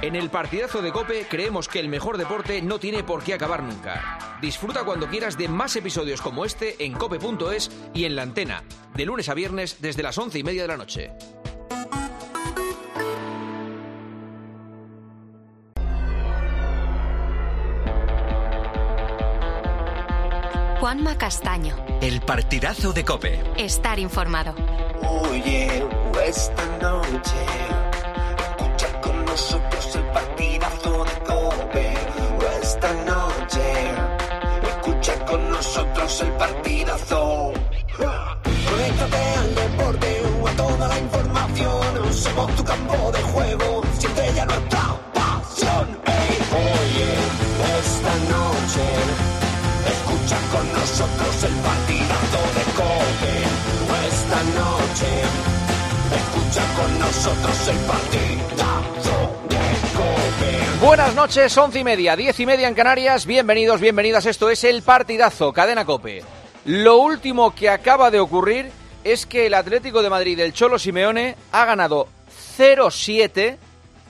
En el partidazo de COPE creemos que el mejor deporte no tiene por qué acabar nunca. Disfruta cuando quieras de más episodios como este en cope.es y en la antena, de lunes a viernes desde las 11:30 de la noche. Juanma Castaño. El partidazo de COPE. Estar informado. Oye, esta noche escucha con nosotros el partidazo de COPE. Esta noche escucha con nosotros el partidazo. Conéctate al deporte o a toda la información. Somos tu campo de juego, siente ya nuestra pasión. Hey, oye, esta noche escucha con nosotros el partidazo de COPE. Esta noche escucha con nosotros el partidazo de COPE. Buenas noches, 11:30, 10:30 en Canarias. Bienvenidos, bienvenidas. Esto es el partidazo, Cadena COPE. Lo último que acaba de ocurrir es que el Atlético de Madrid del Cholo Simeone ha ganado 0-7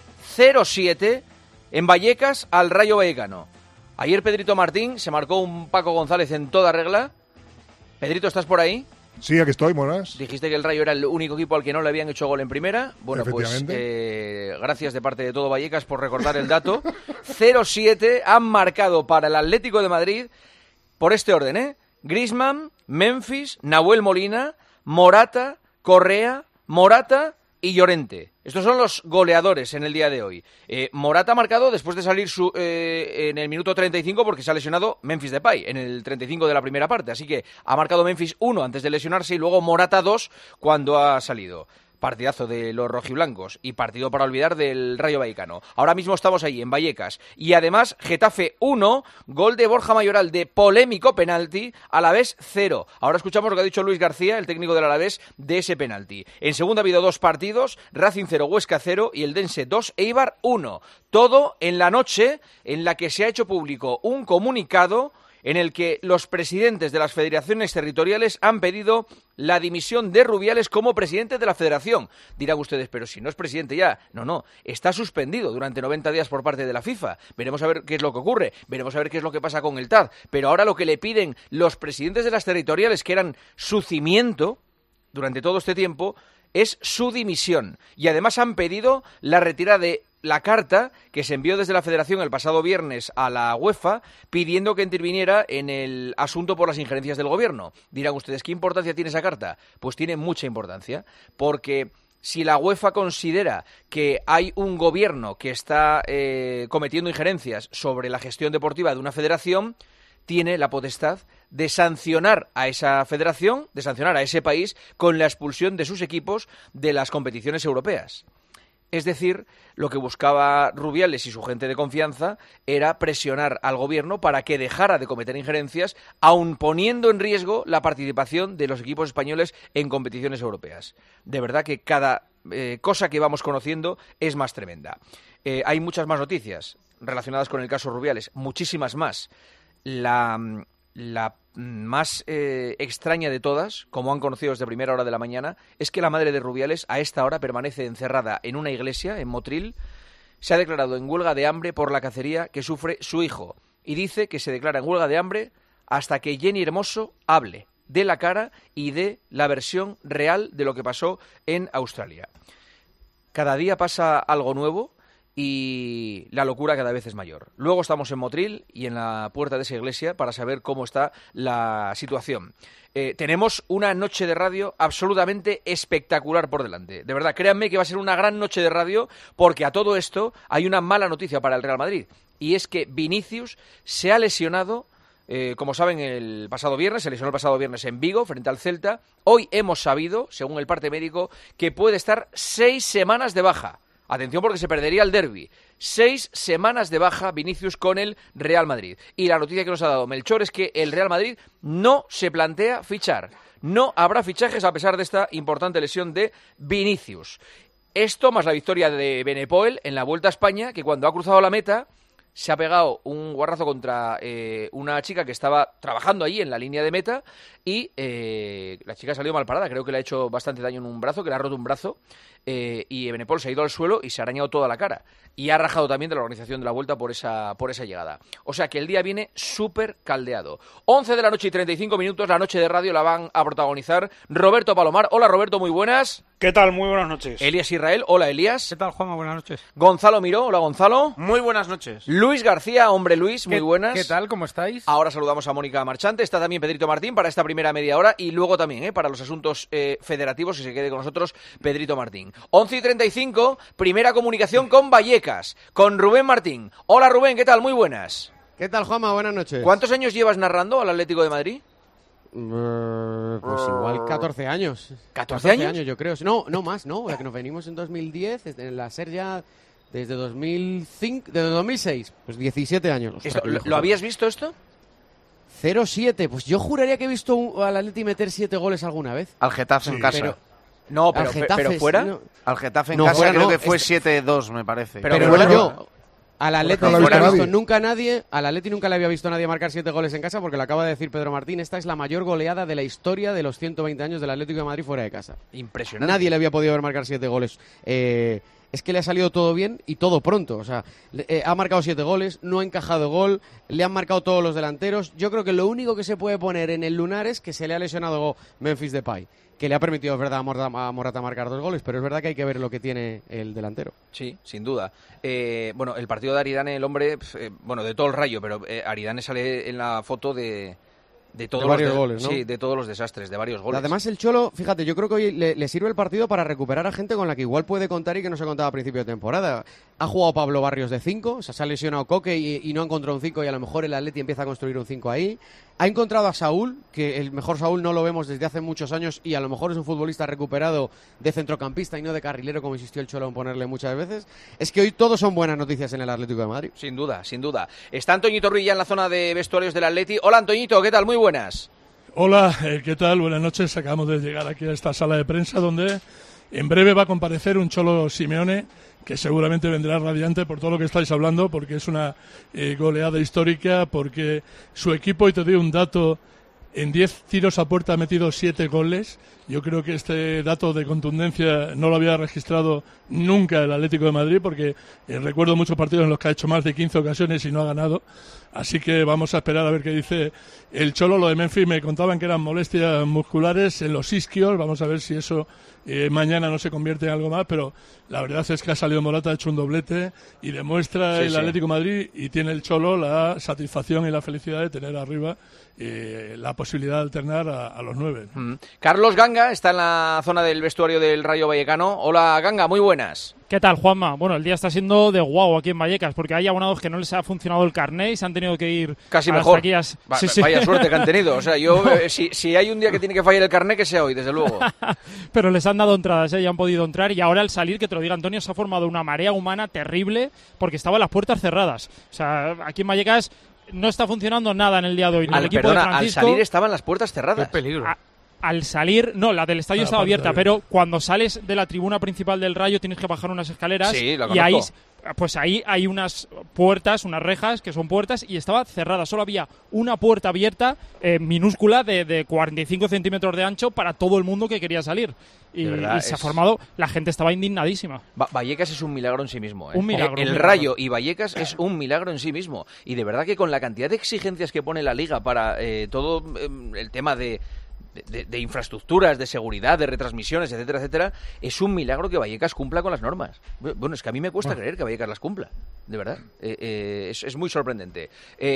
en Vallecas al Rayo Vallecano. Ayer Pedrito Martín se marcó un Paco González en toda regla. Pedrito, ¿estás por ahí? Sí, aquí estoy, buenas. Dijiste que el Rayo era el único equipo al que no le habían hecho gol en primera. Bueno, pues gracias de parte de todo Vallecas por recordar el dato. 0-7 han marcado para el Atlético de Madrid por este orden, Griezmann, Memphis, Nahuel Molina, Morata, Correa, Morata y Llorente. Estos son los goleadores en el día de hoy. Morata ha marcado después de salir en el minuto 35 porque se ha lesionado Memphis Depay en el 35 de la primera parte. Así que ha marcado Memphis 1 antes de lesionarse y luego Morata 2 cuando ha salido. Partidazo de los rojiblancos y partido para olvidar del Rayo Vallecano. Ahora mismo estamos ahí, en Vallecas. Y además, Getafe 1, gol de Borja Mayoral de polémico penalti, Alavés 0. Ahora escuchamos lo que ha dicho Luis García, el técnico del Alavés, de ese penalti. En segunda ha habido 2 partidos, Racing 0, Huesca 0 y el Dense 2, Eibar 1. Todo en la noche en la que se ha hecho público un comunicado en el que los presidentes de las federaciones territoriales han pedido la dimisión de Rubiales como presidente de la federación. Dirán ustedes, pero si no es presidente ya. No, está suspendido durante 90 días por parte de la FIFA. Veremos a ver qué es lo que ocurre, veremos a ver qué es lo que pasa con el TAD. Pero ahora lo que le piden los presidentes de las territoriales, que eran su cimiento durante todo este tiempo, es su dimisión. Y además han pedido la retirada de la carta que se envió desde la Federación el pasado viernes a la UEFA pidiendo que interviniera en el asunto por las injerencias del gobierno. Dirán ustedes, ¿qué importancia tiene esa carta? Pues tiene mucha importancia, porque si la UEFA considera que hay un gobierno que está cometiendo injerencias sobre la gestión deportiva de una federación, tiene la potestad de sancionar a esa federación, de sancionar a ese país con la expulsión de sus equipos de las competiciones europeas. Es decir, lo que buscaba Rubiales y su gente de confianza era presionar al gobierno para que dejara de cometer injerencias, aun poniendo en riesgo la participación de los equipos españoles en competiciones europeas. De verdad que cada cosa que vamos conociendo es más tremenda. Hay muchas más noticias relacionadas con el caso Rubiales, muchísimas más. La más extraña de todas, como han conocido desde primera hora de la mañana, es que la madre de Rubiales a esta hora permanece encerrada en una iglesia, en Motril. Se ha declarado en huelga de hambre por la cacería que sufre su hijo y dice que se declara en huelga de hambre hasta que Jenny Hermoso hable, dé la cara y dé la versión real de lo que pasó en Australia. Cada día pasa algo nuevo y la locura cada vez es mayor. Luego estamos en Motril y en la puerta de esa iglesia para saber cómo está la situación. Tenemos una noche de radio absolutamente espectacular por delante. De verdad, créanme que va a ser una gran noche de radio porque a todo esto hay una mala noticia para el Real Madrid. Y es que Vinicius se ha lesionado, como saben, el pasado viernes, se lesionó el pasado viernes en Vigo frente al Celta. Hoy hemos sabido, según el parte médico, que puede estar 6 semanas de baja. Atención porque se perdería el derbi. 6 semanas de baja Vinicius con el Real Madrid. Y la noticia que nos ha dado Melchor es que el Real Madrid no se plantea fichar. No habrá fichajes a pesar de esta importante lesión de Vinicius. Esto más la victoria de Benepoel en la Vuelta a España, que cuando ha cruzado la meta se ha pegado un guarrazo contra una chica que estaba trabajando allí en la línea de meta y la chica ha salido mal parada. Creo que le ha hecho bastante daño en un brazo, que le ha roto un brazo, y Ebenepol se ha ido al suelo y se ha arañado toda la cara. Y ha rajado también de la organización de la Vuelta por esa llegada. O sea que el día viene súper caldeado. 11 de la noche y 35 minutos, la noche de radio la van a protagonizar Roberto Palomar. Hola Roberto, muy buenas. ¿Qué tal? Muy buenas noches. Elías Israel, hola Elías. ¿Qué tal, Juanma? Buenas noches. Gonzalo Miró, hola Gonzalo. Muy buenas noches. Luis García, hombre Luis, muy buenas. ¿Qué tal? ¿Cómo estáis? Ahora saludamos a Mónica Marchante, está también Pedrito Martín para esta primera media hora y luego también para los asuntos federativos, que se quede con nosotros Pedrito Martín. 11 y 35, primera comunicación con Vallecas, con Rubén Martín. Hola Rubén, ¿qué tal? Muy buenas. ¿Qué tal, Juanma? Buenas noches. ¿Cuántos años llevas narrando al Atlético de Madrid? Pues igual 14 años. ¿14 años, yo creo. No más, ¿no? La que nos venimos en 2010, en la SER ya desde 2005, desde 2006. Pues 17 años. Ostras, ¿Lo habías visto esto? 0-7. Pues yo juraría que he visto al Atleti meter 7 goles alguna vez. Al Getafe en casa. Pero fuera. No. Al Getafe en casa fuera, creo no, que fue 7-2, me parece. Pero fuera, yo... Al Atleti no no lo le ha he visto visto nadie. nunca nadie. Al Atleti nunca le había visto nadie marcar 7 goles en casa, porque lo acaba de decir Pedro Martín. Esta es la mayor goleada de la historia de los 120 años del Atlético de Madrid fuera de casa. Impresionante. Nadie le había podido ver marcar 7 goles. Es que le ha salido todo bien y todo pronto. O sea, ha marcado 7 goles, no ha encajado gol, le han marcado todos los delanteros. Yo creo que lo único que se puede poner en el lunar es que se le ha lesionado Memphis Depay, que le ha permitido, es verdad, a Morata marcar 2 goles, pero es verdad que hay que ver lo que tiene el delantero. Sí, sin duda. Bueno, el partido de Aridane, el hombre, de todo el Rayo, pero Aridane sale en la foto de todos de varios goles, ¿no? Sí, de todos los desastres, de varios goles. Además, el Cholo, fíjate, yo creo que hoy le sirve el partido para recuperar a gente con la que igual puede contar y que no se contaba a principio de temporada. Ha jugado Pablo Barrios de 5, o sea, se ha lesionado Coque y no ha encontrado un 5 y a lo mejor el Atleti empieza a construir un 5 ahí. Ha encontrado a Saúl, que el mejor Saúl no lo vemos desde hace muchos años y a lo mejor es un futbolista recuperado de centrocampista y no de carrilero, como insistió el Cholo en ponerle muchas veces. Es que hoy todos son buenas noticias en el Atlético de Madrid. Sin duda, sin duda. Está Antoñito Ruiz ya en la zona de vestuarios del Atleti. Hola Antoñito, ¿qué tal? Muy buenas. Hola, ¿qué tal? Buenas noches. Acabamos de llegar aquí a esta sala de prensa donde en breve va a comparecer un Cholo Simeone que seguramente vendrá radiante por todo lo que estáis hablando, porque es una goleada histórica, porque su equipo, y te doy un dato, en 10 tiros a puerta ha metido 7 goles. Yo creo que este dato de contundencia no lo había registrado nunca el Atlético de Madrid, porque recuerdo muchos partidos en los que ha hecho más de 15 ocasiones y no ha ganado. Así que vamos a esperar a ver qué dice el Cholo. Lo de Memphis me contaban que eran molestias musculares en los isquios. Vamos a ver si eso mañana no se convierte en algo más, pero la verdad es que ha salido Morata, ha hecho un doblete y demuestra el Atlético de Madrid, y tiene el Cholo la satisfacción y la felicidad de tener arriba la posibilidad de alternar a los 9. Carlos Ganga está en la zona del vestuario del Rayo Vallecano. Hola Ganga, muy buenas. ¿Qué tal, Juanma? Bueno, el día está siendo de guau aquí en Vallecas, porque hay abonados que no les ha funcionado el carné y se han tenido que ir casi a mejor. Las taquillas. Sí. Vaya suerte que han tenido. O sea, yo si hay un día que tiene que fallar el carné, que sea hoy, desde luego. Pero les han dado entradas, ya han podido entrar, y ahora al salir, que te lo diga Antonio, se ha formado una marea humana terrible porque estaban las puertas cerradas. O sea, aquí en Vallecas no está funcionando nada en el día de hoy. Al salir estaban las puertas cerradas. Qué peligro. Al salir, no, la del estadio estaba abierta, pero cuando sales de la tribuna principal del Rayo tienes que bajar unas escaleras, sí, y ahí hay unas puertas, unas rejas que son puertas, y estaba cerrada. Solo había una puerta abierta, minúscula, de 45 centímetros de ancho para todo el mundo que quería salir. Y se ha formado, la gente estaba indignadísima. Vallecas es un milagro en sí mismo. Un milagro. El Rayo y Vallecas es un milagro en sí mismo. Y de verdad que con la cantidad de exigencias que pone la Liga para todo el tema de infraestructuras, de seguridad, de retransmisiones, etcétera, etcétera, es un milagro que Vallecas cumpla con las normas. Bueno, es que a mí me cuesta creer que Vallecas las cumpla, de verdad. Es muy sorprendente.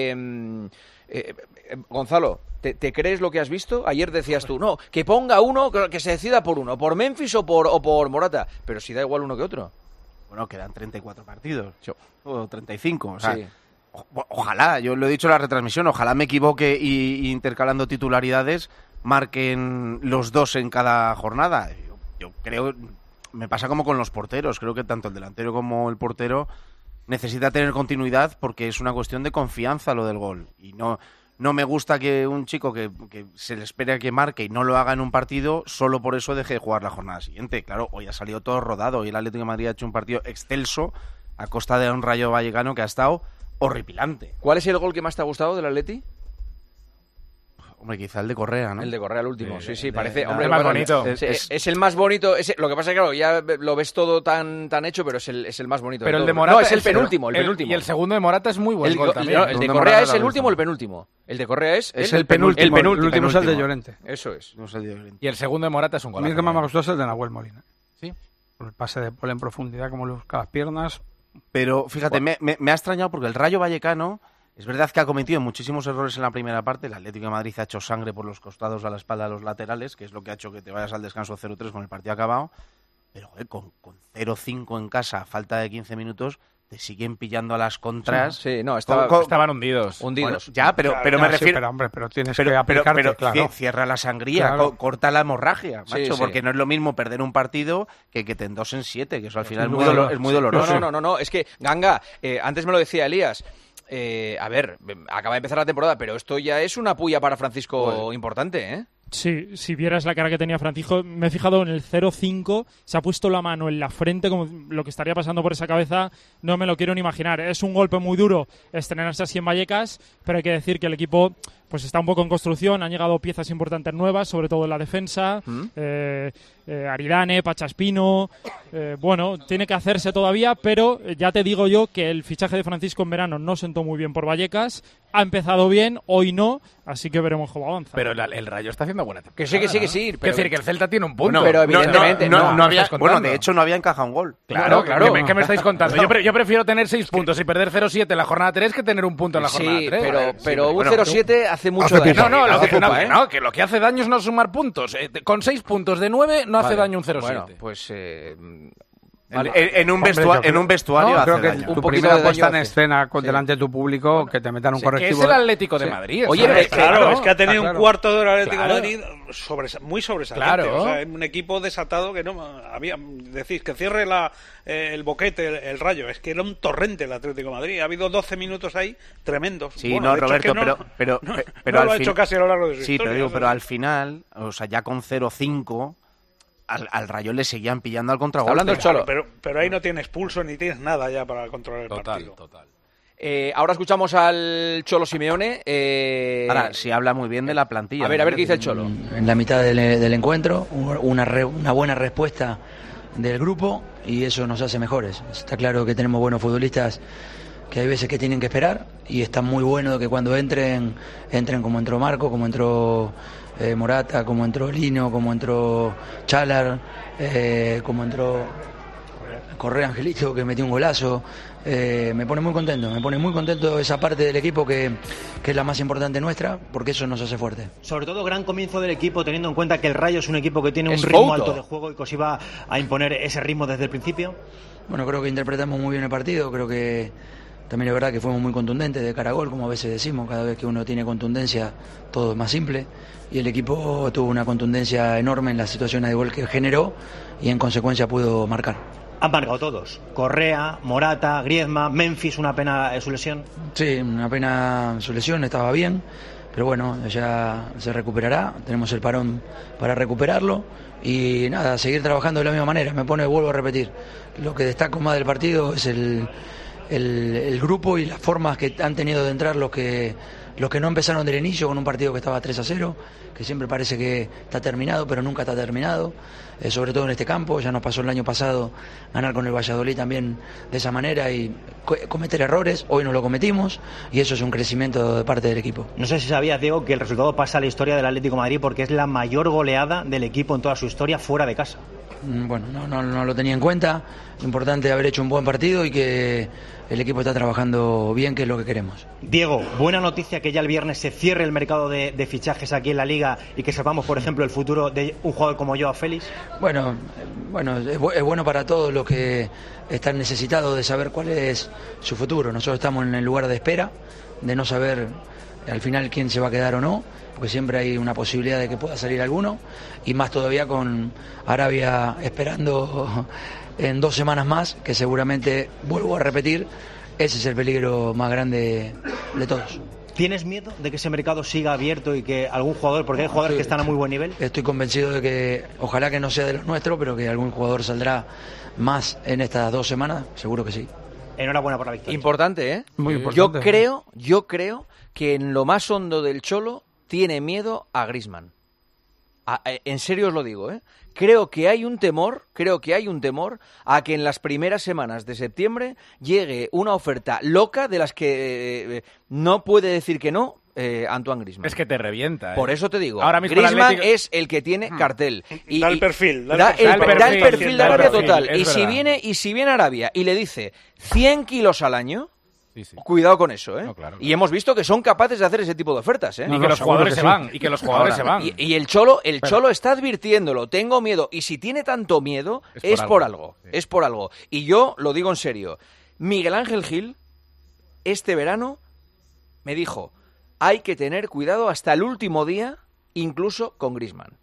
Gonzalo, ¿te crees lo que has visto? Ayer decías tú, no, que ponga uno, que se decida por uno, por Memphis o por Morata, pero si da igual uno que otro. Bueno, quedan 34 partidos, o 35, o sea... Sí. Ojalá, yo lo he dicho en la retransmisión, ojalá me equivoque y intercalando titularidades marquen los 2 en cada jornada. Yo creo, me pasa como con los porteros, creo que tanto el delantero como el portero necesita tener continuidad, porque es una cuestión de confianza lo del gol. Y no me gusta que un chico que se le espere a que marque y no lo haga en un partido, solo por eso deje de jugar la jornada siguiente. Claro, hoy ha salido todo rodado y el Atlético de Madrid ha hecho un partido excelso a costa de un Rayo Vallecano que ha estado horripilante. ¿Cuál es el gol que más te ha gustado del Atleti? Hombre, quizá el de Correa, ¿no? El de Correa, el último. Sí, parece... Hombre, el más bonito. Es el más bonito. Lo que pasa es que, claro, ya lo ves todo tan hecho, pero es el más bonito. Pero de el de todo. Morata... No, es el penúltimo. Y el segundo de Morata es muy buen gol también. El de Correa es el último o el penúltimo. El de Correa es el penúltimo. El último es el de Llorente. Eso es. Y el segundo de Morata es un gol. A mí el que más me gustó es el de Nahuel Molina. Sí. Por el pase de Paul en profundidad, como le busca las piernas. Pero, fíjate, me ha extrañado porque el Rayo Vallecano... Es verdad que ha cometido muchísimos errores en la primera parte. El Atlético de Madrid ha hecho sangre por los costados, a la espalda, a los laterales, que es lo que ha hecho que te vayas al descanso 0-3 con el partido acabado. Pero, joder, con 0-5 en casa, a falta de 15 minutos, te siguen pillando a las contras. Sí, no, estaban hundidos. Bueno, ya, pero me refiero... Sí, pero, hombre, pero tienes que aplicarte, claro. Cierra la sangría, claro. Corta la hemorragia, macho, Sí. porque no es lo mismo perder un partido que te endosen 7, que eso al final es muy doloroso. No, es que, Ganga, antes me lo decía Elías, a ver, acaba de empezar la temporada, pero esto ya es una puya para Francisco importante, ¿eh? Sí, si vieras la cara que tenía Francisco, me he fijado en el 0-5, se ha puesto la mano en la frente, como lo que estaría pasando por esa cabeza, no me lo quiero ni imaginar. Es un golpe muy duro estrenarse así en Vallecas, pero hay que decir que el equipo pues está un poco en construcción, han llegado piezas importantes nuevas, sobre todo en la defensa, Aridane, Pachaspino, bueno, tiene que hacerse todavía, pero ya te digo yo que el fichaje de Francisco en verano no sentó muy bien por Vallecas, ha empezado bien, hoy no, así que veremos cómo avanza. Pero el Rayo está haciendo buena temporada. Que sí. Es decir, que el Celta tiene un punto. Pero evidentemente no había, bueno, de hecho no había encajado un gol. Claro. ¿Qué me estáis contando? Yo prefiero tener 6 puntos y perder 0-7 en la jornada 3 que tener un punto en la jornada 3. Pero un 0-7 hace mucho daño. Que lo que hace daño es no sumar puntos. Con 6 puntos de 9 no hace daño un 0-7. Bueno, pues... En un vestuario no, hace creo que daño. tu primera puesta en escena delante de tu público, que te metan un correctivo. Que es el Atlético de Madrid. Oye, claro, es que ha tenido un cuarto de hora el Atlético de Madrid muy sobresaliente. Claro. O sea, un equipo desatado que no había. Decís que cierre el boquete, el Rayo. Es que era un torrente el Atlético de Madrid. Ha habido 12 minutos ahí tremendos. Sí, bueno, Roberto, pero no al lo ha hecho casi a lo largo de su historia. Sí, historia. te digo, pero al final, o sea, ya con 0-5... Al Rayo le seguían pillando al contragolpe. Hablando el Cholo. Pero ahí no tienes pulso ni tienes nada ya para controlar el partido. Total. Ahora escuchamos al Cholo Simeone. Ahora, sí habla muy bien de la plantilla. A ver qué dice el Cholo. En la mitad del encuentro, una buena respuesta del grupo y eso nos hace mejores. Está claro que tenemos buenos futbolistas que hay veces que tienen que esperar y está muy bueno que cuando entren como entró Marco, como entró Morata, como entró Lino, como entró Chalar, como entró Correa Angelito, que metió un golazo. Me pone muy contento esa parte del equipo que es la más importante nuestra, porque eso nos hace fuerte. Sobre todo gran comienzo del equipo, teniendo en cuenta que el Rayo es un equipo que tiene un ritmo alto de juego y que os iba a imponer ese ritmo desde el principio. Bueno, creo que interpretamos muy bien el partido, creo que también es verdad que fuimos muy contundentes de cara a gol, como a veces decimos, cada vez que uno tiene contundencia todo es más simple, y el equipo tuvo una contundencia enorme en las situaciones de gol que generó y en consecuencia pudo marcar. Han marcado todos, Correa, Morata, Griezmann, Memphis, una pena su lesión. Sí, una pena su lesión, estaba bien, pero bueno, ya se recuperará, tenemos el parón para recuperarlo y nada, seguir trabajando de la misma manera. Vuelvo a repetir, lo que destaco más del partido es el grupo y las formas que han tenido de entrar los que no empezaron del inicio con un partido que estaba 3-0, que siempre parece que está terminado, pero nunca está terminado, sobre todo en este campo. Ya nos pasó el año pasado ganar con el Valladolid también de esa manera y cometer errores, hoy no lo cometimos y eso es un crecimiento de parte del equipo. No sé si sabías, Diego, que el resultado pasa a la historia del Atlético de Madrid porque es la mayor goleada del equipo en toda su historia fuera de casa. Bueno, no lo tenía en cuenta, importante haber hecho un buen partido y que el equipo está trabajando bien, que es lo que queremos. Diego, buena noticia que ya el viernes se cierre el mercado de fichajes aquí en la Liga y que sepamos, por ejemplo, el futuro de un jugador como Joao Félix. Bueno, es bueno para todos los que están necesitados de saber cuál es su futuro. Nosotros estamos en el lugar de espera, de no saber al final quién se va a quedar o no, porque siempre hay una posibilidad de que pueda salir alguno, y más todavía con Arabia esperando en 2 semanas más, que seguramente, vuelvo a repetir, ese es el peligro más grande de todos. ¿Tienes miedo de que ese mercado siga abierto y que algún jugador, porque hay jugadores que están a muy buen nivel? Estoy convencido de que, ojalá que no sea de los nuestros, pero que algún jugador saldrá más en estas 2 semanas, seguro que sí. enhorabuena por la victoria. Importante, ¿eh? Muy importante. Yo creo que en lo más hondo del Cholo tiene miedo a Griezmann. En serio os lo digo, ¿eh? Creo que hay un temor a que en las primeras semanas de septiembre llegue una oferta loca de las que no puede decir que no Antoine Griezmann. Es que te revienta, ¿eh? Por eso te digo, ahora mismo Griezmann Atlético... es el que tiene cartel. Da el perfil. Da el perfil de Arabia total. Es Y si viene Arabia y le dice 100 kilos al año... Sí, sí. Cuidado con eso, ¿eh? No, claro. Y hemos visto que son capaces de hacer ese tipo de ofertas, ¿eh? Y que los jugadores se van. Y que los jugadores se van. Y el Cholo está advirtiéndolo. Tengo miedo. Y si tiene tanto miedo, es por algo. Sí. Es por algo. Y yo lo digo en serio. Miguel Ángel Gil, este verano, me dijo, hay que tener cuidado hasta el último día, incluso con Griezmann.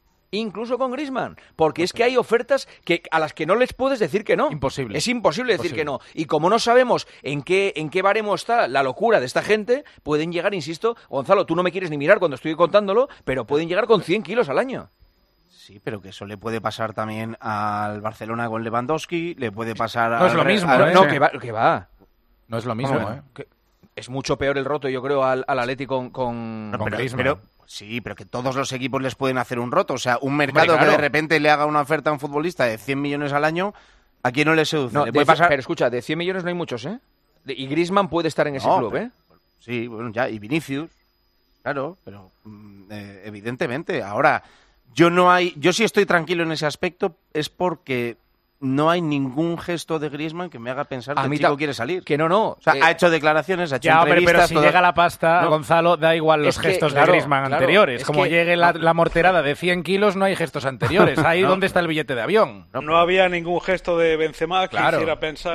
Porque es que hay ofertas a las que no les puedes decir que no. Imposible. Es imposible decir que no. Y como no sabemos en qué baremo está la locura de esta gente, pueden llegar, insisto, Gonzalo, tú no me quieres ni mirar cuando estoy contándolo, pero pueden llegar con 100 kilos al año. Sí, pero que eso le puede pasar también al Barcelona con Lewandowski, le puede pasar No es lo mismo, al... ¿eh? No, que va. No es lo mismo, ¿eh? Es mucho peor el roto, yo creo, al Atlético con Griezmann. Sí, pero que todos los equipos les pueden hacer un roto. O sea, un mercado que de repente le haga una oferta a un futbolista de 100 millones al año, ¿a quién no le seduce? No, ¿Le puede pasar? Pero escucha, de 100 millones no hay muchos, ¿eh? Y Griezmann puede estar en ese club, ¿eh? Sí, bueno, ya. Y Vinicius, claro, pero evidentemente. Ahora, yo sí estoy tranquilo en ese aspecto, es porque no hay ningún gesto de Griezmann que me haga pensar que el chico quiere salir. Que no. O sea, ha hecho declaraciones, ha hecho ya, entrevistas... pero si llega la pasta, No. Gonzalo, da igual los gestos de Griezmann anteriores. Como llegue la morterada de 100 kilos, no hay gestos anteriores. Ahí donde está el billete de avión. No había ningún gesto de Benzema que hiciera pensar...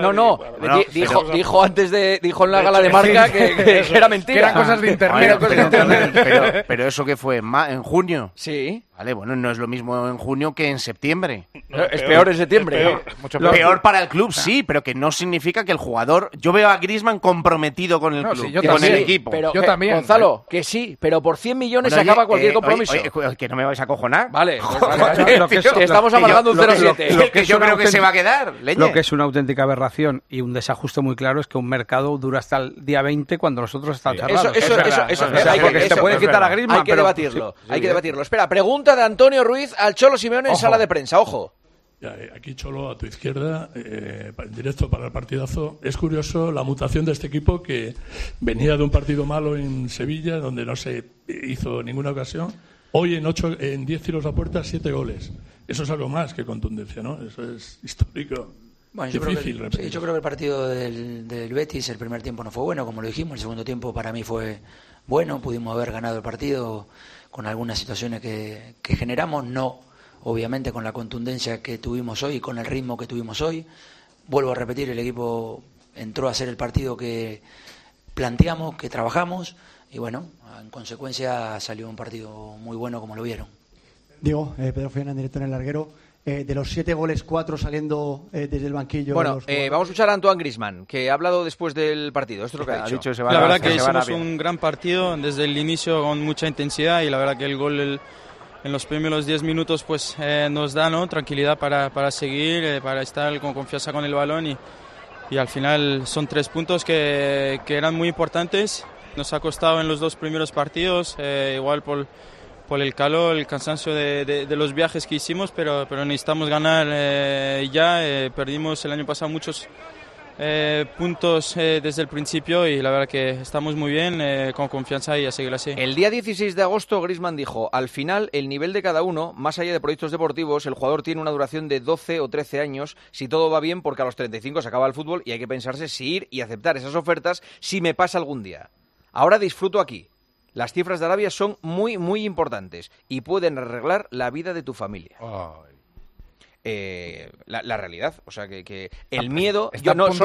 Dijo antes dijo en la gala de Marca que era mentira. Que eran cosas de internet. Pero eso que fue en junio. Sí. Vale, bueno, no es lo mismo en junio que en septiembre. Es peor en septiembre. Mucho peor para el club, sí, pero que no significa que el jugador... Yo veo a Griezmann comprometido con el club, con el equipo. Pero, yo también. Gonzalo, que sí, pero por 100 millones se acaba cualquier compromiso. Oye, que no me vais a cojonar. Vale, que estamos amargando un 0-7. Lo que yo creo que se va a quedar, leñe. Lo que es una auténtica aberración y un desajuste muy claro es que un mercado dura hasta el día 20 cuando los otros están cerrados. Eso porque se puede quitar a Griezmann. Hay que debatirlo. Espera, pregunta de Antonio Ruiz al Cholo Simeone en sala de prensa. Ojo. Aquí, Cholo, a tu izquierda, en directo para el partidazo. Es curioso la mutación de este equipo que venía de un partido malo en Sevilla, donde no se hizo ninguna ocasión. Hoy en 10 tiros a puerta, 7 goles. Eso es algo más que contundencia, ¿no? Eso es histórico. Bueno, yo creo que el partido del Betis, el primer tiempo no fue bueno, como lo dijimos. El segundo tiempo para mí fue bueno. Pudimos haber ganado el partido con algunas situaciones que generamos, no obviamente con la contundencia que tuvimos hoy, con el ritmo que tuvimos hoy. Vuelvo a repetir, el equipo entró a hacer el partido que planteamos, que trabajamos, y bueno, en consecuencia salió un partido muy bueno como lo vieron. Diego, Pedro Fernández, director en el larguero. De los 7 goles, 4 saliendo desde el banquillo. Bueno, vamos a escuchar a Antoine Griezmann, que ha hablado después del partido. Esto es lo que ha dicho. La verdad que hicimos un gran partido desde el inicio con mucha intensidad, y la verdad que el gol en los primeros 10 minutos pues nos da tranquilidad para seguir, para estar con confianza con el balón, y al final son 3 puntos que eran muy importantes. Nos ha costado en los 2 primeros partidos, igual por el calor, el cansancio de los viajes que hicimos, pero necesitamos ganar ya. Perdimos el año pasado muchos puntos desde el principio, y la verdad que estamos muy bien, con confianza, y a seguir así. El día 16 de agosto Griezmann dijo: al final el nivel de cada uno, más allá de proyectos deportivos, el jugador tiene una duración de 12 o 13 años si todo va bien, porque a los 35 se acaba el fútbol y hay que pensarse si ir y aceptar esas ofertas si me pasa algún día. Ahora disfruto aquí. Las cifras de Arabia son muy, muy importantes y pueden arreglar la vida de tu familia. La realidad, o sea que el miedo, que no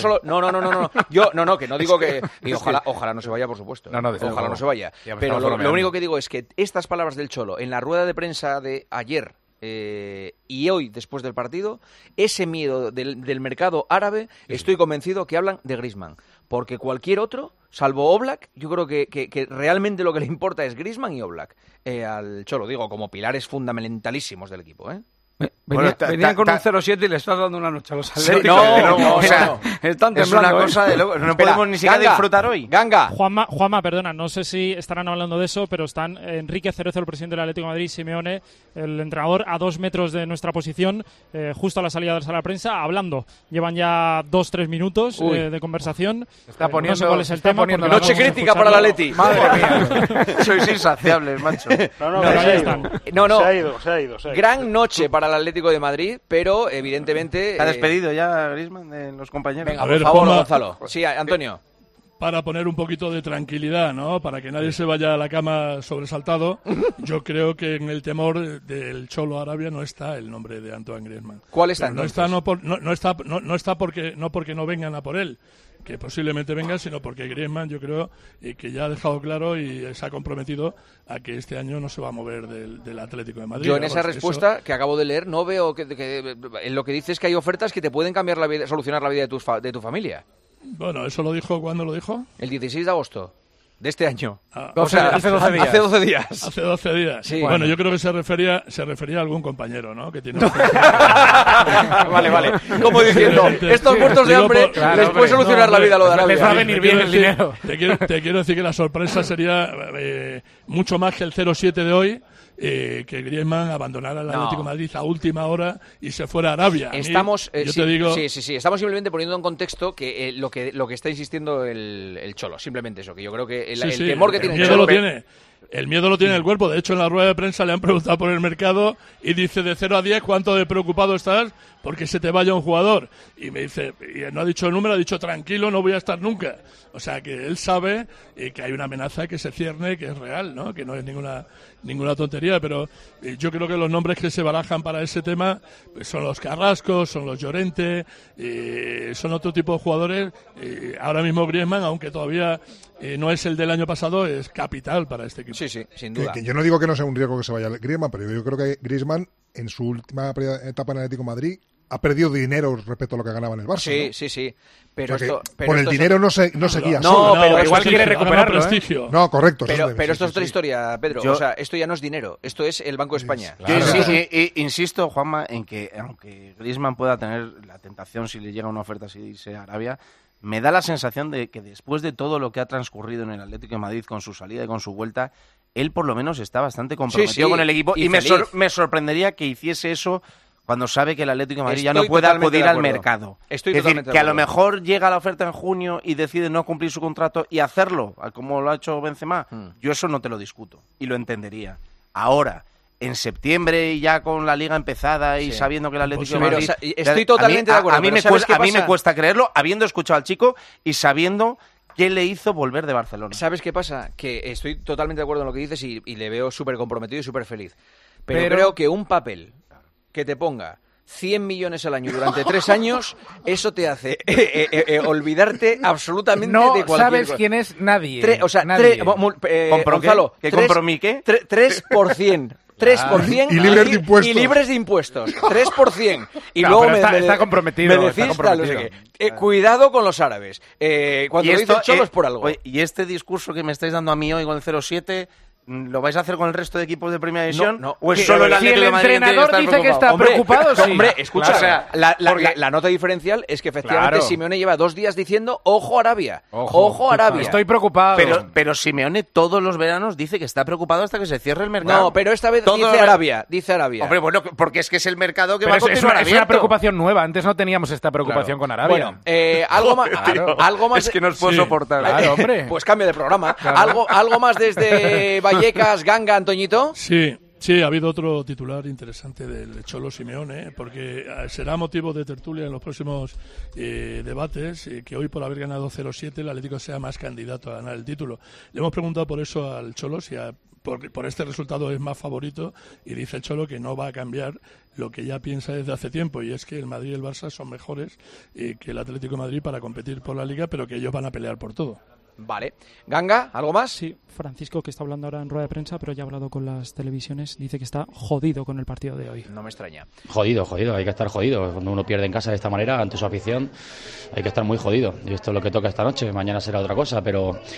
digo que, y ojalá no se vaya, por supuesto, ojalá no se vaya, pero lo único que digo es que estas palabras del Cholo en la rueda de prensa de ayer y hoy después del partido, ese miedo del mercado árabe, estoy convencido que hablan de Griezmann, porque cualquier otro, salvo Oblak, yo creo que realmente lo que le importa es Griezmann y Oblak al Cholo, digo, como pilares fundamentalísimos del equipo, Venían con un 0-7 y le estás dando una noche a los atléticos. No, o sea, están temblando, es una cosa de loco. No podemos ni siquiera disfrutar hoy. Ganga. Juanma, perdona, no sé si estarán hablando de eso, pero están Enrique Cerezo, el presidente del Atlético de Madrid, Simeone, el entrenador, a 2 metros de nuestra posición, justo a la salida de la sala de prensa, hablando. Llevan ya 2-3 minutos de conversación. Está poniendo, no sé cuál es el tema. Noche crítica para el Atleti. Madre mía. Sois insaciables, macho. No, se ha ido. Gran noche para el Atlético de Madrid, pero evidentemente... ¿Ha despedido ya Griezmann de los compañeros? Venga, por favor, Gonzalo. Sí, Antonio. Para poner un poquito de tranquilidad, ¿no? Para que nadie se vaya a la cama sobresaltado, yo creo que en el temor del Cholo Arabia no está el nombre de Antoine Griezmann. ¿Cuál está entonces? No está porque no vengan a por él, que posiblemente vengan, sino porque Griezmann, yo creo, que ya ha dejado claro y se ha comprometido a que este año no se va a mover del Atlético de Madrid. Yo en esa respuesta que acabo de leer no veo que en lo que dices que hay ofertas que te pueden cambiar la vida, solucionar la vida de tu familia. Bueno, ¿eso lo dijo cuándo lo dijo? El 16 de agosto de este año. Hace 12 días. Hace 12 días. Hace 12 días. Sí. Bueno, yo creo que se refería a algún compañero, ¿no? Que tiene Vale. Como diciendo, estos muertos de hambre les puede solucionar la vida lo de Arabia. Les va a venir bien el dinero. Te quiero decir que la sorpresa sería mucho más que el 0-7 de hoy. Que Griezmann abandonara el Atlético de Madrid a última hora y se fuera a Arabia. Estamos, te digo... Sí. Estamos simplemente poniendo en contexto que lo que está insistiendo el Cholo. Simplemente eso, que yo creo que el temor que tiene el Cholo... El miedo lo tiene el cuerpo. De hecho, en la rueda de prensa le han preguntado por el mercado y dice de 0 a 10 ¿cuánto de preocupado estás porque se te vaya un jugador? Y me dice, y no ha dicho el número, ha dicho tranquilo, no voy a estar nunca. O sea, que él sabe que hay una amenaza que se cierne, que es real, ¿no? Que no es ninguna tontería, pero yo creo que los nombres que se barajan para ese tema pues son los Carrasco, son los Llorente, son otro tipo de jugadores. Ahora mismo Griezmann, aunque todavía no es el del año pasado, es capital para este equipo. Sí, sin duda. Que yo no digo que no sea un riesgo que se vaya Griezmann, pero yo creo que Griezmann en su última etapa en Atlético de Madrid ha perdido dinero respecto a lo que ganaba en el Barça. Sí. Pero o sea esto, por el dinero no seguía. No, pero igual quiere recuperarlo. No, correcto. Pero esto es otra historia, Pedro. O sea, esto ya no es dinero. Esto es el Banco de España. Claro. Insisto, Juanma, en que aunque Griezmann pueda tener la tentación si le llega una oferta así de irse a Arabia, me da la sensación de que después de todo lo que ha transcurrido en el Atlético de Madrid con su salida y con su vuelta, él por lo menos está bastante comprometido con el equipo y me sorprendería que hiciese eso cuando sabe que el Atlético de Madrid ya no puede acudir al mercado. Es decir, que a lo mejor llega la oferta en junio y decide no cumplir su contrato y hacerlo, como lo ha hecho Benzema. Yo eso no te lo discuto y lo entendería. Ahora, en septiembre y ya con la liga empezada y sabiendo que el Atlético de Madrid... Estoy totalmente de acuerdo. A mí me cuesta creerlo, habiendo escuchado al chico y sabiendo qué le hizo volver de Barcelona. ¿Sabes qué pasa? Que estoy totalmente de acuerdo en lo que dices y le veo súper comprometido y súper feliz. Pero creo que un papel que te ponga 100 millones al año durante 3 años, eso te hace olvidarte absolutamente de cualquier cosa. No sabes quién es nadie. Nadie. Gonzalo, ¿qué compromí qué? 3%. 3% y libres de impuestos. 3%. Y no, luego está comprometido. Me decís tal, no sé qué. Cuidado con los árabes. Cuando lo dice el Cholo es por algo. Oye, y este discurso que me estáis dando a mí hoy con el 0-7... ¿Lo vais a hacer con el resto de equipos de Primera División? No. ¿O es solo el Atlético de Madrid? Si el entrenador dice que está preocupado, sí. Hombre, escucha, claro. La nota diferencial es que efectivamente Simeone lleva 2 días diciendo ¡ojo Arabia! ¡Ojo Arabia! Estoy preocupado. Pero Simeone todos los veranos dice que está preocupado hasta que se cierre el mercado. No, pero esta vez dice Arabia. Hombre, bueno, porque es que es el mercado que va a continuar abierto. Es una preocupación nueva. Antes no teníamos esta preocupación con Arabia. Bueno, algo más... Es que no os puedo soportar. Claro, hombre. Pues cambio de programa. Claro. Algo más desde Vallecas, Ganga, Antoñito. Sí, ha habido otro titular interesante del Cholo Simeone, porque será motivo de tertulia en los próximos debates, que hoy por haber ganado 0-7 el Atlético sea más candidato a ganar el título. Le hemos preguntado por eso al Cholo, si por este resultado es más favorito, y dice el Cholo que no va a cambiar lo que ya piensa desde hace tiempo, y es que el Madrid y el Barça son mejores que el Atlético de Madrid para competir por la Liga, pero que ellos van a pelear por todo. Vale. Ganga, ¿algo más? Sí, Francisco, que está hablando ahora en rueda de prensa, pero ya ha hablado con las televisiones, dice que está jodido con el partido de hoy. No me extraña. Jodido, hay que estar jodido. Cuando uno pierde en casa de esta manera, ante su afición, hay que estar muy jodido. Y esto es lo que toca esta noche, mañana será otra cosa, pero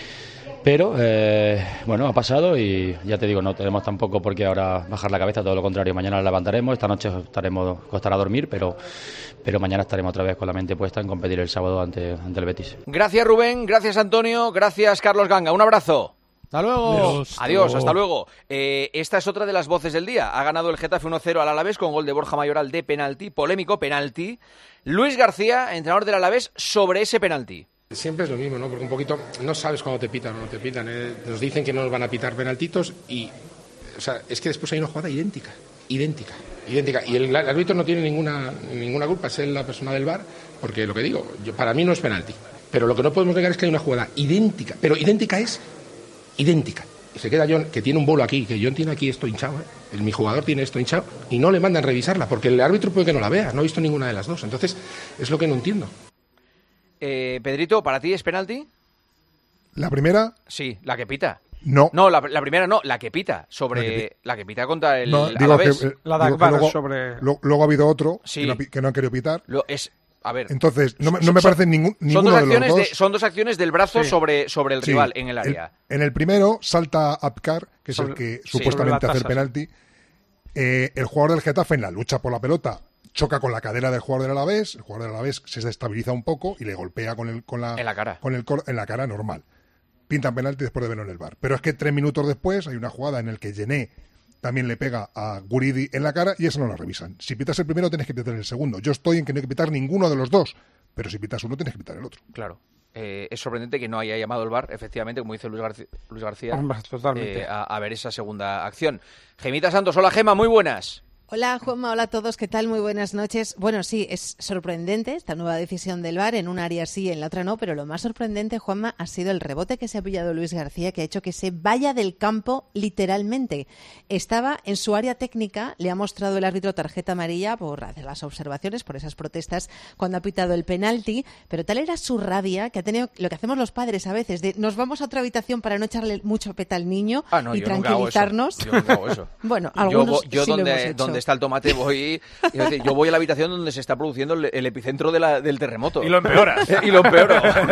Pero, bueno, ha pasado y ya te digo, no tenemos tampoco por qué ahora bajar la cabeza, todo lo contrario, mañana la levantaremos, esta noche costará dormir, pero mañana estaremos otra vez con la mente puesta en competir el sábado ante el Betis. Gracias Rubén, gracias Antonio, gracias Carlos Ganga, un abrazo. Hasta luego. Adiós, hasta luego. Esta es otra de las voces del día. Ha ganado el Getafe 1-0 al Alavés con gol de Borja Mayoral de penalti, polémico penalti. Luis García, entrenador del Alavés, sobre ese penalti. Siempre es lo mismo, ¿no? Porque un poquito no sabes cuándo te pitan o no te pitan. Nos dicen que no nos van a pitar penaltitos y, o sea, es que después hay una jugada idéntica. Y el árbitro no tiene ninguna culpa, es la persona del VAR, porque lo que digo, para mí no es penalti. Pero lo que no podemos negar es que hay una jugada idéntica, pero idéntica. Y se queda John, que tiene un bolo aquí, que John tiene aquí esto hinchado, mi jugador tiene esto hinchado, y no le mandan revisarla, porque el árbitro puede que no la vea, no ha visto ninguna de las dos. Entonces, es lo que no entiendo. Pedrito, ¿para ti es penalti? ¿La primera? Sí, la que pita. No. No, la primera no, la que pita. La que pita contra el Alavés. La de Akbar luego, sobre... Luego ha habido otro sí. que no han querido pitar. A ver, entonces, no me parece ninguno de los dos. Son dos acciones del brazo sobre el rival en el área. En el primero salta Apcar, que es el que supuestamente hace el penalti. El jugador del Getafe en la lucha por la pelota choca con la cadera del jugador del Alavés. El jugador del Alavés se desestabiliza un poco y le golpea en la cara normal. Pintan penalti después de verlo en el VAR. Pero es que 3 minutos después hay una jugada en la que Gené también le pega a Guridi en la cara y eso no la revisan. Si pitas el primero tienes que pitar el segundo. Yo estoy en que no hay que pitar ninguno de los dos, pero si pitas uno tienes que pitar el otro. Claro. Es sorprendente que no haya llamado el VAR, efectivamente, como dice Luis García, a ver esa segunda acción. Gemita Santos, hola Gema, muy buenas. Hola Juanma, hola a todos, ¿qué tal? Muy buenas noches. Bueno, sí, es sorprendente esta nueva decisión del VAR, en un área sí, en la otra no, pero lo más sorprendente, Juanma, ha sido el rebote que se ha pillado Luis García, que ha hecho que se vaya del campo literalmente. Estaba en su área técnica, le ha mostrado el árbitro tarjeta amarilla por hacer las observaciones, por esas protestas cuando ha pitado el penalti, pero tal era su rabia que ha tenido lo que hacemos los padres a veces, de nos vamos a otra habitación para no echarle mucho peta al niño y tranquilizarnos. Yo nunca hago eso. Bueno, algunos yo sí lo hemos hecho. Donde está el tomate yo voy a la habitación donde se está produciendo el epicentro del terremoto. Y lo empeoras. Y lo empeoro.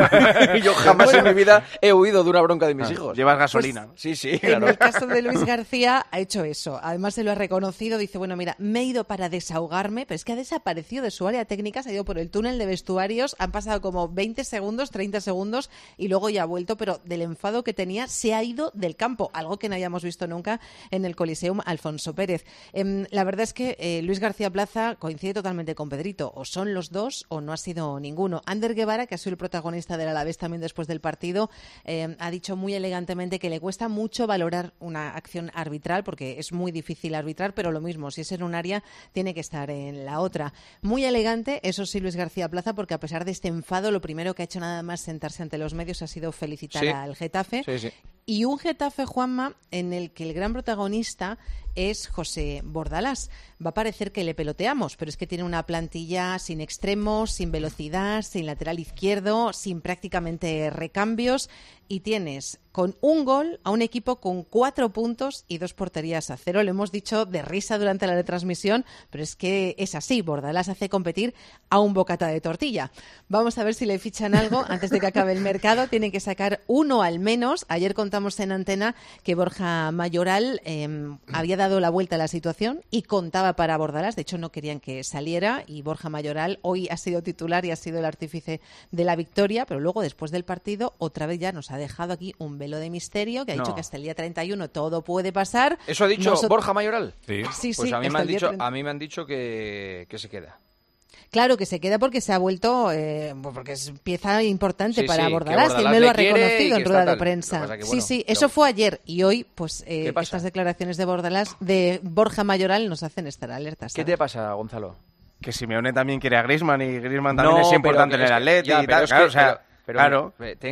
Y yo jamás en mi vida he huido de una bronca de mis hijos. Llevas gasolina. Pues, sí, claro. En el caso de Luis García ha hecho eso. Además se lo ha reconocido. Dice, bueno, mira, me he ido para desahogarme, pero es que ha desaparecido de su área técnica, se ha ido por el túnel de vestuarios, han pasado como 20 segundos, 30 segundos y luego ya ha vuelto, pero del enfado que tenía se ha ido del campo, algo que no habíamos visto nunca en el Coliseum Alfonso Pérez. La verdad es que Luis García Plaza coincide totalmente con Pedrito, o son los dos o no ha sido ninguno. Ander Guevara, que ha sido el protagonista del Alavés también después del partido, ha dicho muy elegantemente que le cuesta mucho valorar una acción arbitral porque es muy difícil arbitrar, pero lo mismo, si es en un área tiene que estar en la otra. Muy elegante, eso sí, Luis García Plaza, porque a pesar de este enfado, lo primero que ha hecho nada más sentarse ante los medios ha sido felicitar al Getafe. Sí. Y un Getafe, Juanma, en el que el gran protagonista es José Bordalás. Va a parecer que le peloteamos, pero es que tiene una plantilla sin extremos, sin velocidad, sin lateral izquierdo, sin prácticamente recambios, y tienes con un gol a un equipo con 4 puntos y 2 porterías a 0. Lo hemos dicho de risa durante la retransmisión, pero es que es así. Bordalás hace competir a un bocata de tortilla. Vamos a ver si le fichan algo antes de que acabe el mercado. Tienen que sacar uno al menos. Ayer contamos en antena que Borja Mayoral había dado la vuelta a la situación y contaba para Bordalás. De hecho, no querían que saliera y Borja Mayoral hoy ha sido titular y ha sido el artífice de la victoria, pero luego, después del partido, otra vez ya nos ha dejado aquí un velo de misterio, que ha dicho que hasta el día 31 todo puede pasar. ¿Eso ha dicho Borja Mayoral? Sí. Pues a mí me han dicho que se queda. Claro que se queda porque se ha vuelto, porque es pieza importante para Bordalás, y él me lo ha reconocido en rueda de prensa. Eso fue ayer y hoy, pues estas declaraciones de Bordalás, de Borja Mayoral, nos hacen estar alertas. ¿Qué te pasa, Gonzalo? Que Simeone también quiere a Griezmann y Griezmann también es importante en el Atleti y tal. Claro.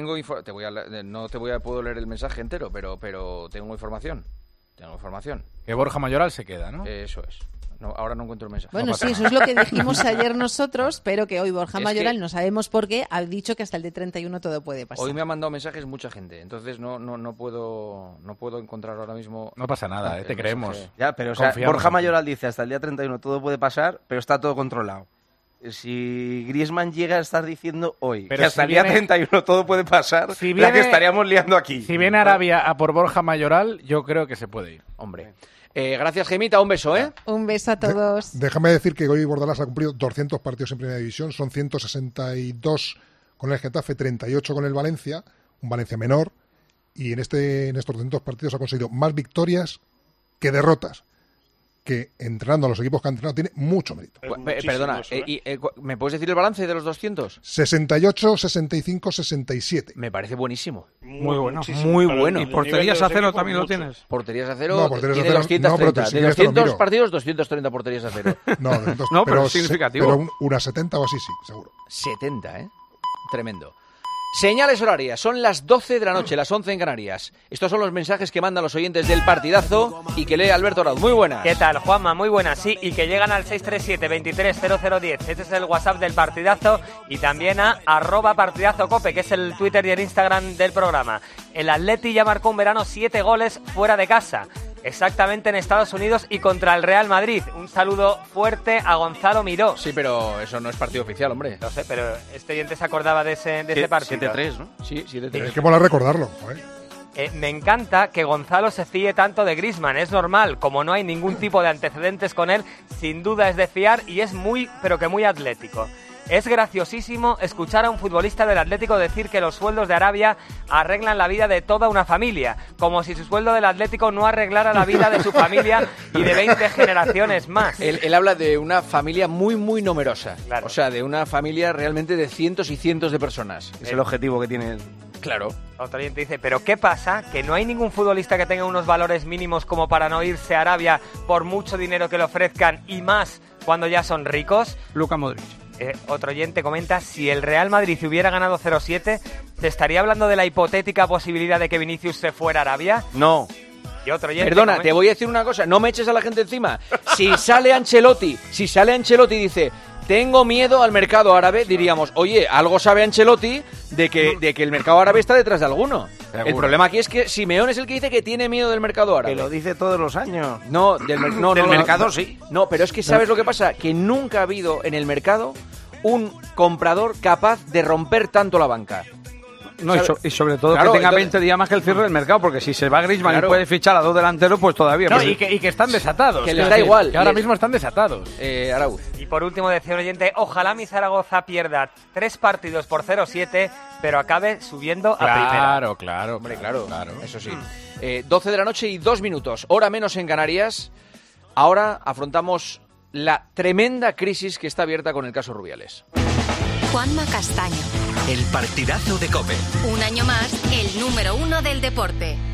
No te puedo leer el mensaje entero, pero tengo información. Que Borja Mayoral se queda, ¿no? Eso es. No, ahora no encuentro el mensaje. Bueno, sí, eso es lo que dijimos ayer nosotros, pero que hoy Borja Mayoral, no sabemos por qué, ha dicho que hasta el de 31 todo puede pasar. Hoy me ha mandado mensajes mucha gente, entonces no puedo encontrar ahora mismo. No pasa nada, te creemos. Ya, pero Borja Mayoral dice hasta el día 31 todo puede pasar, pero está todo controlado. si Griezmann llega a estar diciendo hoy Pero que hasta si el día viene- 31 todo puede pasar, Si la que viene- estaríamos liando aquí. Si viene Arabia a por Borja Mayoral, yo creo que se puede ir. Hombre. Gracias, Gemita. Un beso, ¿eh? Un beso a todos. Déjame decir que hoy Bordalás ha cumplido 200 partidos en Primera División, son 162 con el Getafe, 38 con el Valencia, un Valencia menor, y en estos 200 partidos ha conseguido más victorias que derrotas, que entrenando a los equipos que ha entrenado tiene mucho mérito. Perdona, ¿me puedes decir el balance de los 200? 68, 65, 67. Me parece buenísimo. Muy bueno. Muy bueno. ¿Y porterías a cero también lo tienes? Porterías a cero, No, porterías a tiene cero, 230. no, pero si de quieres te lo 200 miro. partidos, 230 porterías a cero. No, No, pero es significativo. Pero unas 70 o así, sí, seguro. 70, ¿eh? Tremendo. Señales horarias, son las 12 de la noche, las 11 en Canarias. Estos son los mensajes que mandan los oyentes del partidazo y que lee Alberto Arauz. Muy buenas. ¿Qué tal, Juanma? Muy buenas, sí, y que llegan al 637-230010. Este es el WhatsApp del partidazo y también a @partidazocope, que es el Twitter y el Instagram del programa. El Atleti ya marcó un verano 7 goles fuera de casa. Exactamente en Estados Unidos y contra el Real Madrid. Un saludo fuerte a Gonzalo Miró. Sí, pero eso no es partido oficial, hombre. No sé, pero este oyente se acordaba de ese partido. 7-3, ¿no? Sí, 7-3. Es que mola recordarlo, joder. Me encanta que Gonzalo se fíe tanto de Griezmann, es normal, como no hay ningún tipo de antecedentes con él, sin duda es de fiar y es muy, pero que muy atlético. Es graciosísimo escuchar a un futbolista del Atlético decir que los sueldos de Arabia arreglan la vida de toda una familia, como si su sueldo del Atlético no arreglara la vida de su familia y de 20 generaciones más. Él habla de una familia muy, muy numerosa. Claro. O sea, de una familia realmente de cientos y cientos de personas. Es el objetivo que tiene. Claro. Otro oyente dice, ¿pero qué pasa? ¿Que no hay ningún futbolista que tenga unos valores mínimos como para no irse a Arabia por mucho dinero que le ofrezcan y más cuando ya son ricos? Luka Modric. Otro oyente comenta, si el Real Madrid hubiera ganado 0-7, ¿se estaría hablando de la hipotética posibilidad de que Vinicius se fuera a Arabia? No. Y otro oyente Perdona, te voy a decir una cosa, no me eches a la gente encima. Si sale Ancelotti y dice, tengo miedo al mercado árabe, diríamos, oye, algo sabe Ancelotti de que el mercado árabe está detrás de alguno. Seguro. El problema aquí es que Simeone es el que dice que tiene miedo del mercado árabe. Que lo dice todos los años. No, del mercado sí. No, pero es que ¿sabes lo que pasa? Que nunca ha habido en el mercado un comprador capaz de romper tanto la banca. No, y sobre todo Claro, que tenga entonces- 20 días más que el cierre del mercado, porque si se va Griezmann Claro. y puede fichar a 2 delanteros, pues todavía. No, pues- y que están desatados. Que les da igual. Que ahora mismo están desatados. Arauz. Y por último decía un oyente, ojalá mi Zaragoza pierda 3 partidos por 0-7, pero acabe subiendo a primera. Claro, hombre, claro. Eso sí. 12 de la noche y 2 minutos, hora menos en Canarias. Ahora afrontamos la tremenda crisis que está abierta con el caso Rubiales. Juanma Castaño. El partidazo de COPE. Un año más, el número 1 del deporte.